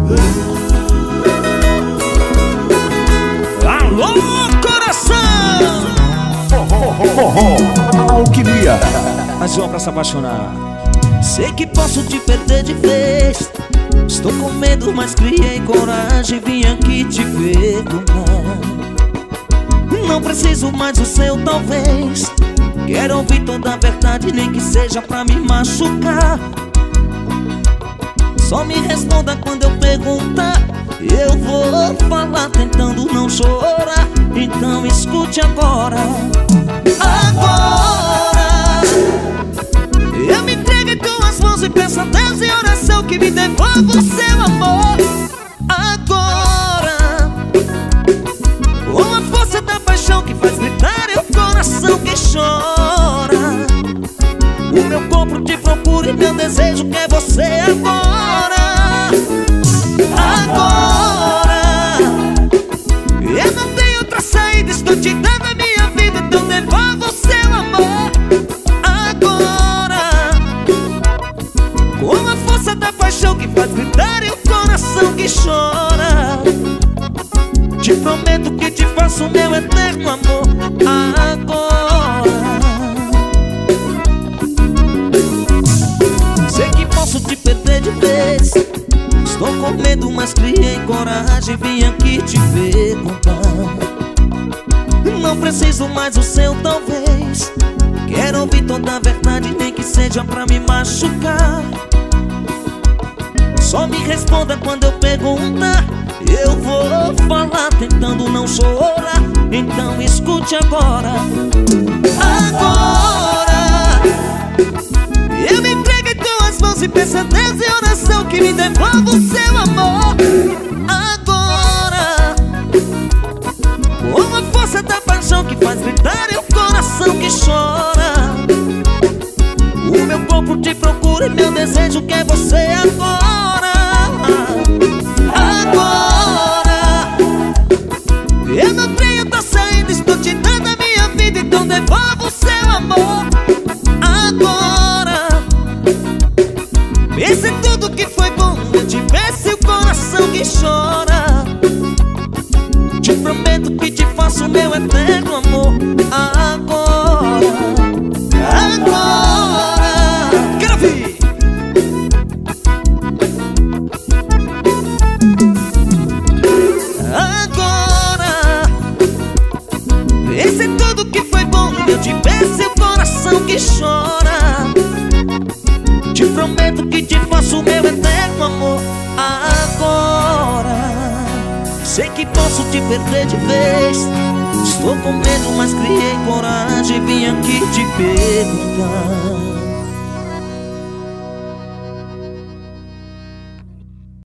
Alô, coração! Alquimia. Mais uma pra se apaixonar. Sei que posso te perder de vez. Estou com medo, mas criei coragem. Vim aqui te perguntar. Não preciso mais do seu talvez. Quero ouvir toda a verdade, nem que seja pra me machucar. Só me responda quando eu perguntar. Eu vou falar tentando não chorar. Então escute agora. Agora eu me entrego em tuas mãos e peço a Deus em oração que me devolva o seu amor. Agora, com a força da paixão que faz gritar e o coração que chora. O meu corpo te procura e meu desejo quer você agora. Agora, eu não tenho outra saída, estou te dando a minha vida, então devolva o seu amor. Agora, com a força da paixão que faz gritar e o coração que chora. Te prometo que te faço meu eterno amor. Agora, sei que posso te perder de vez. Estou com medo, mas criei coragem. Vim aqui te perguntar. Não preciso mais do seu talvez. Quero ouvir toda a verdade, nem que seja pra me machucar. Só me responda quando eu perguntar. Eu vou falar tentando não chorar. Então escute agora. Agora, eu me entrego em tuas mãos e peço a Deus em oração que me devolva o seu amor. Agora, com a força da paixão que faz gritar e o coração que chora. O meu corpo te procura e meu desejo quer você agora. Agora, eu não tenho outra saída, estou te dando a minha vida, então devolva o seu amor. Agora, pense em tudo que foi bom, eu te peço e o coração que chora. Te prometo que te faço meu eterno amor. Agora, agora, quero ouvir. Agora, pense em tudo que foi bom, eu te peço e o coração que chora. Te prometo que te faço meu eterno amor. Agora, sei que posso te perder de vez. Estou com medo, mas criei coragem. Vim aqui te perguntar.